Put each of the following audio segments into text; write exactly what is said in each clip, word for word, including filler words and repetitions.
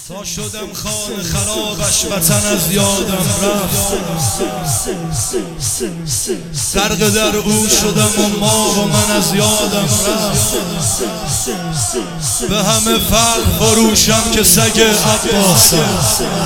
تا شدم خانه خرابش وطن از یادم رفت. غرق در او شدم و ما و من از یادم رفت. به همه فرق فروشم که سگ عباسم.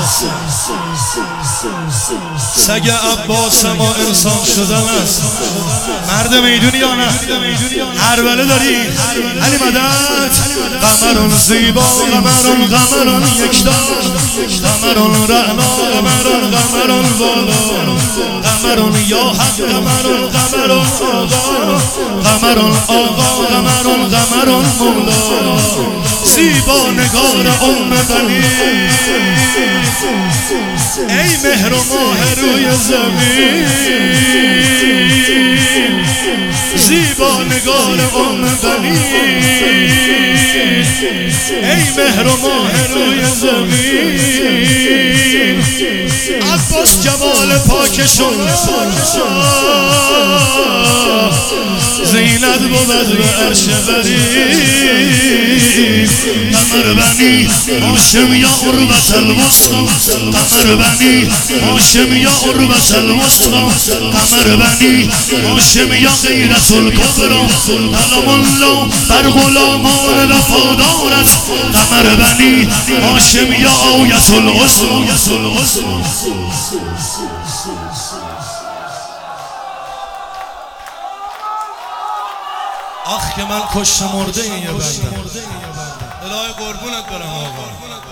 سگ عباس ما انسان شدن است. مرد میدونی یا نه؟ هربله داری؟ علی مدد. قمرون زیبا قمرون قمرون یکدار، قمرون رعنا قمرون قمرون بالا، قمرون یا حق قمرون قمرون آقا، قمرون آقا قمرون قمرون مولا. زیبا نگار ام بنی، ای مهر و ماه روی زمین. زیبا نگار ام بنی، ای مهر و ماه روی زمین. عباس جمال پاکشون زینت بود به عرش برین. قمر بنی هاشم یا عروة الوسطی، قمر بنی هاشم یا عروة الوسطی، قمر بنی هاشم یا غیرت الکبری. سلام الله بر غلامان وفادارت، قمر بنی هاشم یا آیت العظمی. آخ که من کشته مرده این یه بندم. الهی قربونت برم آقا.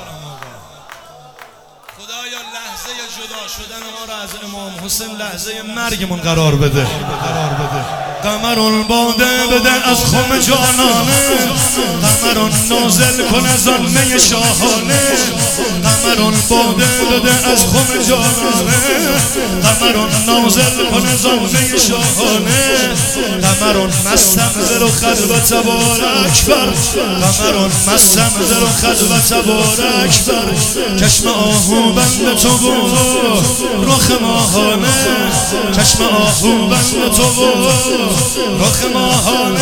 خدایا لحظه جدا شدن ما را از امام حسین لحظه مرگمون قرار بده. قمرون باده بده از خم جانانه، قمرون نازل کن از آن می شاهانه. قمرون باده بده از خم جانانه، قمرون نازل کن از آن می شاهانه. قمرون مستم دل و خلوت بارک بر، قمرون مستم دل و خلوت بارک بر. چشم آهو بند تو بود رخ ماهانه، چشم آهو بند تو بود رخ ماهانه.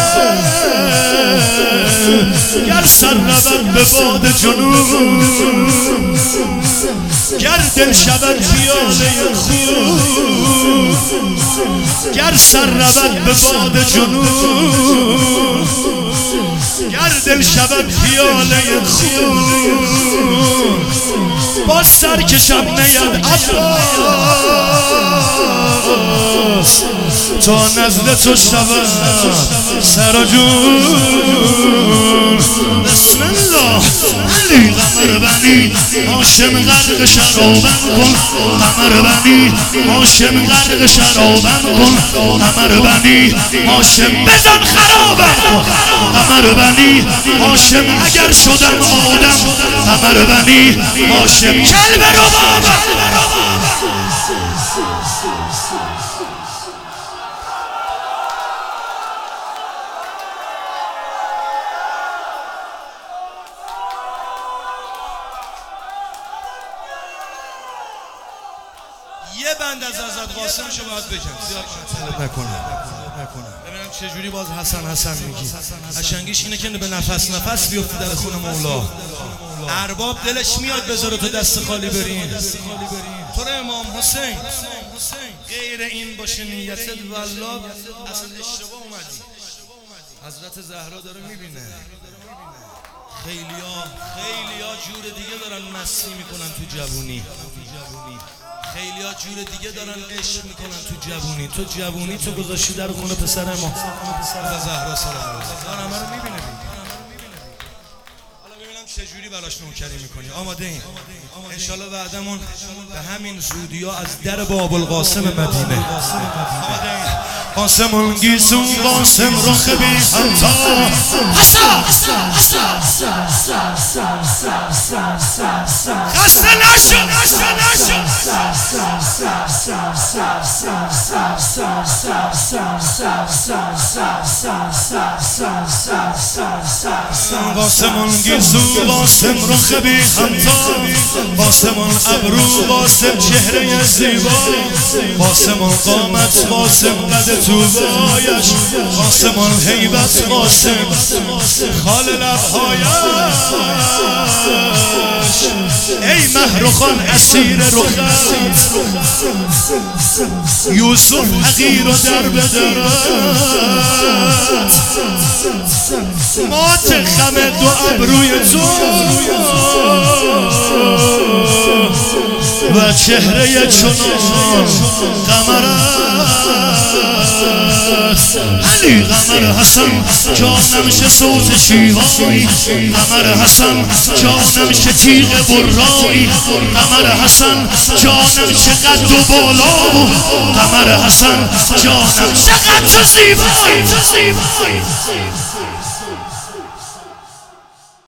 گر سر رود به باد جنون، گر دل شود پیاله خون، گر سر رود به باد جنون، گر دل شود پیاله خون. با سر کشم نید عباس، تا نزد تو شود سر و جون. بسم الله. علی قمر بنی هاشم غرق شرابم کن، قمر بنی هاشم غرق شرابم کن، قمر بنی هاشم بزن خرابم کن، قمر بنی هاشم اگر شدم آدم، قمر بنی هاشم کلب ربابم. یه بند از حضرت قاسمشو باید بگم زیاد طلب نکنه ببینم چجوری باز حسن حسن میگی. قشنگیش اینه که به نفس نفس بیفتی در خون مولا. ارباب دلش میاد بذاره تو دست خالی برین. تو رو امام حسین غیر این باشه نیتت والله اصلا اشتباه اومدی. حضرت زهرا داره میبینه. خیلیا خیلیا جور دیگه دارن مستی میکنن تو جوونی، خیلیا جور دیگه دارن عشق میکنن تو جوونی. تو جوونی تو گذاشتی در خونه پسر ما زهرا سلام الله همه رو میبینه. حالا ببینم چجوری براش نوکری میکنی. آماده این؟ انشالله بعدمون به همین زودی ها از در باب القاسم مدینه. آماده این؟ قاسم گیسون قاسم رخ بی همتا خسته نشو قاسم گیسون قاسم رخ بی همتا، قاسم ابرو قاسم چهره زیبا، قاسم قامت قاسم قد توبایش، قاسم هیبت قاسم خال لبهایش. مهر خان اسیر رخ یوسف حقیر و در بدرد مات خم دو ابروی تو و چهره چنان قمر است علی قمر حسن جانم شه صوت شیوایی قمر حسن جانم شه تیغ برایی قمر حسن جانم شه قد و بالا و قمر حسن جانم شه قد و زیبایی